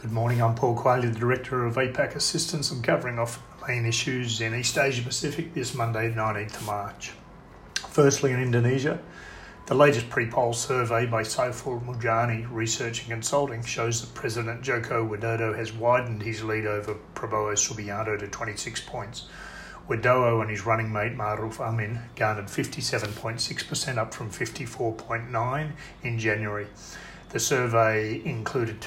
Good morning, I'm Paul Quayle, the Director of APAC Assistance. I'm covering off main issues in East Asia Pacific this Monday, 19th of March. Firstly, in Indonesia, the latest pre-poll survey by Saiful Mujani Research and Consulting shows that President Joko Widodo has widened his lead over Prabowo Subianto to 26 points. Widodo and his running mate Maruf Amin garnered 57.6%, up from 54.9% in January. The survey included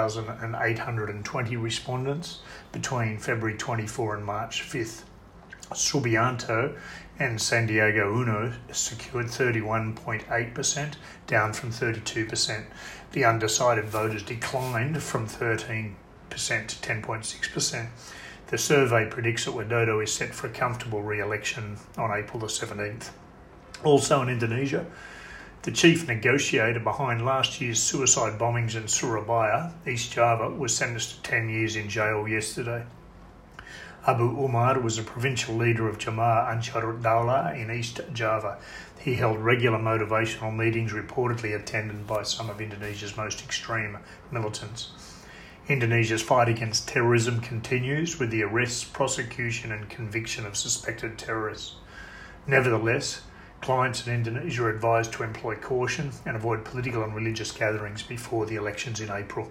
2,820 respondents between February 24 and March 5th. Subianto and Sandiaga Uno secured 31.8%, down from 32%. The undecided voters declined from 13% to 10.6%. The survey predicts that Widodo is set for a comfortable re-election on April the 17th. Also in Indonesia, the chief negotiator behind last year's suicide bombings in Surabaya, East Java, was sentenced to 10 years in jail yesterday. Abu Umar was a provincial leader of Jamaah Ansarut Daulah in East Java. He held regular motivational meetings reportedly attended by some of Indonesia's most extreme militants. Indonesia's fight against terrorism continues with the arrest, prosecution and conviction of suspected terrorists. Nevertheless, clients in Indonesia are advised to employ caution and avoid political and religious gatherings before the elections in April.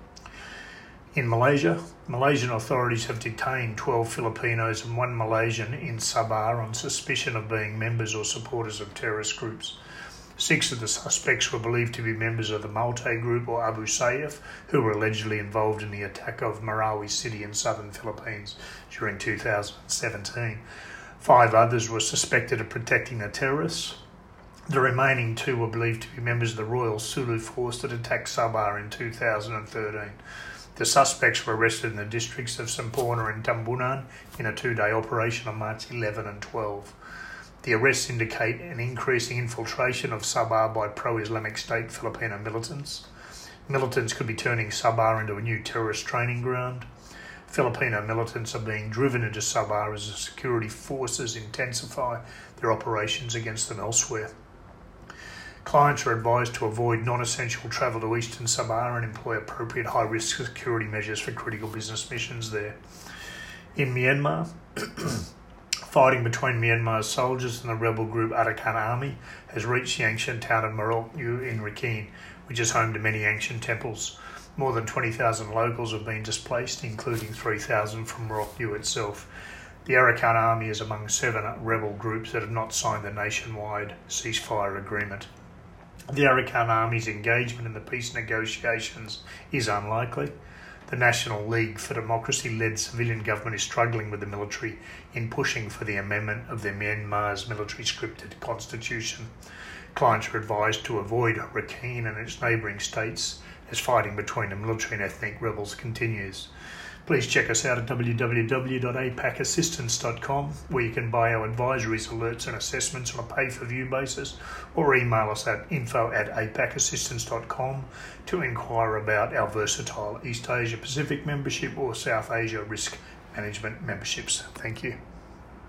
In Malaysia, Malaysian authorities have detained 12 Filipinos and 1 Malaysian in Sabah on suspicion of being members or supporters of terrorist groups. 6 of the suspects were believed to be members of the Maute group or Abu Sayyaf, who were allegedly involved in the attack of Marawi City in southern Philippines during 2017. 5 others were suspected of protecting the terrorists. The remaining 2 were believed to be members of the Royal Sulu Force that attacked Sabah in 2013. The suspects were arrested in the districts of Semporna and Tambunan in a 2-day operation on March 11 and 12. The arrests indicate an increasing infiltration of Sabah by pro-Islamic State Filipino militants. Militants could be turning Sabah into a new terrorist training ground. Filipino militants are being driven into Sabah as the security forces intensify their operations against them elsewhere. Clients are advised to avoid non-essential travel to eastern Sabah and employ appropriate high-risk security measures for critical business missions there. In Myanmar, fighting between Myanmar's soldiers and the rebel group Arakan Army has reached the ancient town of Merauke in Rakhine, which is home to many ancient temples. More than 20,000 locals have been displaced, including 3,000 from Merauke itself. The Arakan Army is among 7 rebel groups that have not signed the nationwide ceasefire agreement. The Arakan Army's engagement in the peace negotiations is unlikely. The National League for Democracy-led civilian government is struggling with the military in pushing for the amendment of the Myanmar's military-scripted constitution. Clients are advised to avoid Rakhine and its neighbouring states as fighting between the military and ethnic rebels continues. Please check us out at www.apacassistance.com, where you can buy our advisories, alerts and assessments on a pay-for-view basis, or email us at info@apacassistance.com to inquire about our versatile East Asia Pacific membership or South Asia Risk Management memberships. Thank you.